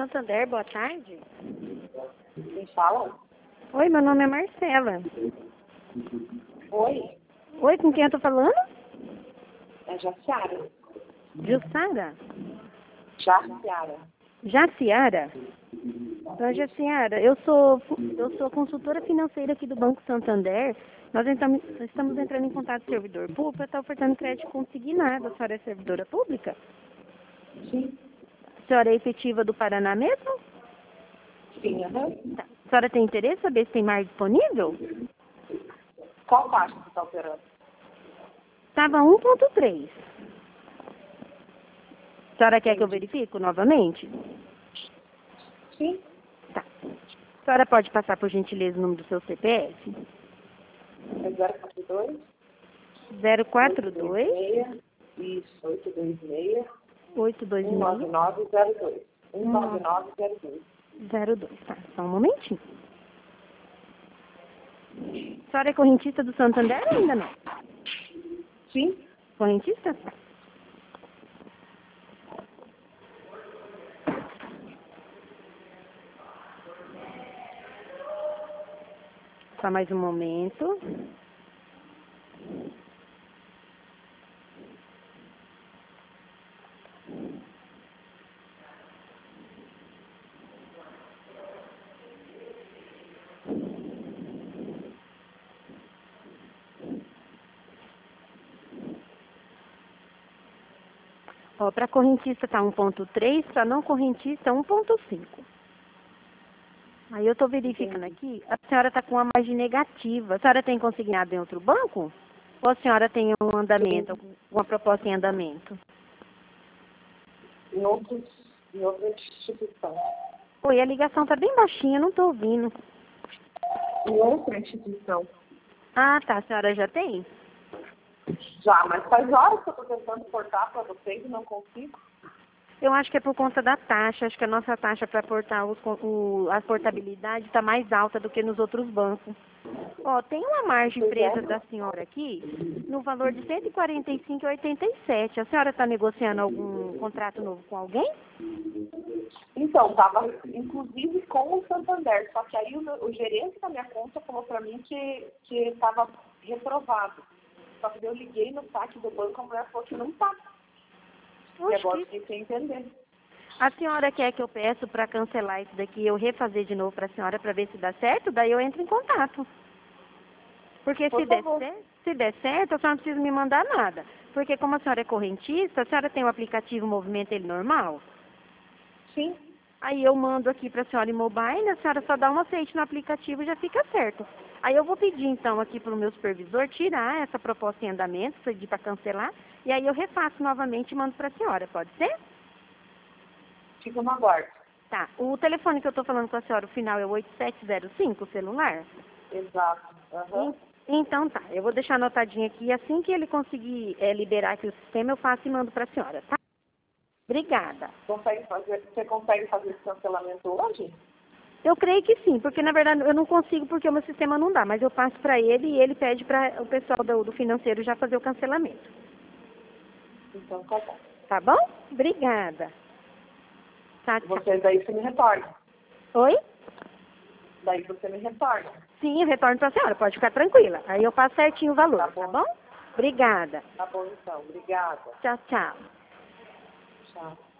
Santander, boa tarde. Quem fala? Oi, meu nome é Marcela. Oi, Oi, com quem eu tô falando? é Jaciara. Jussara? Jaciara. Jaciara? Dona Jaciara, eu sou consultora financeira aqui do Banco Santander. Nós estamos entrando em contato com o servidor público para estar ofertando crédito consignado. A senhora é servidora pública? Sim. A senhora é efetiva do Paraná mesmo? Sim, aham. Tá. A senhora tem interesse em saber se tem mar disponível? Qual taxa você está operando? Estava 1,3. A senhora quer que eu verifique novamente? Sim. Tá. A senhora pode passar, por gentileza, o número do seu CPF? É 042? 042 Isso, 826 826 19902. 19902. 02. Tá, só um momentinho. A senhora é correntista do Santander ou ainda não? Sim. Correntista? Tá. Só mais um momento. Ó, para correntista tá 1,3, para não correntista 1,5. Aí eu tô verificando aqui, a senhora tá com uma margem negativa. A senhora tem consignado em outro banco? Ou a senhora tem um andamento, uma proposta em andamento? Em outra instituição. Oi, a ligação tá bem baixinha, não tô ouvindo. Em outra instituição. Ah, tá, a senhora já tem? Já, mas faz horas que eu estou tentando portar para vocês e não consigo. Eu acho que é por conta da taxa. Acho que a nossa taxa para portar a portabilidade está mais alta do que nos outros bancos. Ó, tem uma margem presa da senhora aqui no valor de R$ 145,87. A senhora está negociando algum contrato novo com alguém? Então, estava inclusive com o Santander, só que aí o gerente da minha conta falou para mim que estava reprovado. Só que eu liguei no saque do banco, a mulher falou que não está. E agora eu fiquei sem entender. A senhora quer que eu peço para cancelar isso daqui e eu refazer de novo para a senhora para ver se dá certo? Daí eu entro em contato. Porque Por favor. se der certo, a senhora não precisa me mandar nada. Porque como a senhora é correntista, a senhora tem o aplicativo Movimento ele normal? Sim. Aí eu mando aqui para a senhora em mobile, a senhora só dá um aceite no aplicativo e já fica certo. Aí eu vou pedir então aqui para o meu supervisor tirar essa proposta em andamento, pedir para cancelar, e aí eu refaço novamente e mando para a senhora, pode ser? Fica no aguardo. Tá. O telefone que eu estou falando com a senhora, o final é o 8705, o celular? Exato. Aham. Então tá, eu vou deixar anotadinho aqui, assim que ele conseguir liberar aqui o sistema, eu faço e mando para a senhora, tá? Obrigada. Você consegue fazer esse cancelamento hoje? Eu creio que sim, porque na verdade eu não consigo porque o meu sistema não dá, mas eu passo para ele e ele pede para o pessoal do financeiro já fazer o cancelamento. Então tá bom. Tá bom? Obrigada. Tá, tchau. Daí você me retorna. Oi? Daí você me retorna. Sim, eu retorno para a senhora, pode ficar tranquila. Aí eu passo certinho o valor, Tá bom? Obrigada. Tá bom então. Obrigada. Tchau, tchau. Tchau.